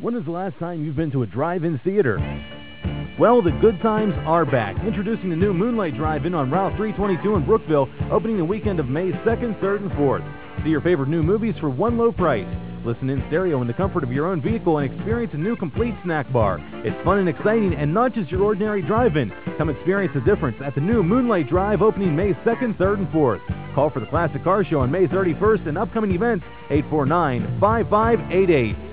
When was the last time you've been to a drive-in theater? Well, the good times are back. Introducing the new Moonlight Drive-In on Route 322 in Brookville, opening the weekend of May 2nd, 3rd, and 4th. See your favorite new movies for one low price. Listen in stereo in the comfort of your own vehicle and experience a new complete snack bar. It's fun and exciting and not just your ordinary drive-in. Come experience the difference at the new Moonlight Drive opening May 2nd, 3rd, and 4th. Call for the Classic Car Show on May 31st and upcoming events 849-5588.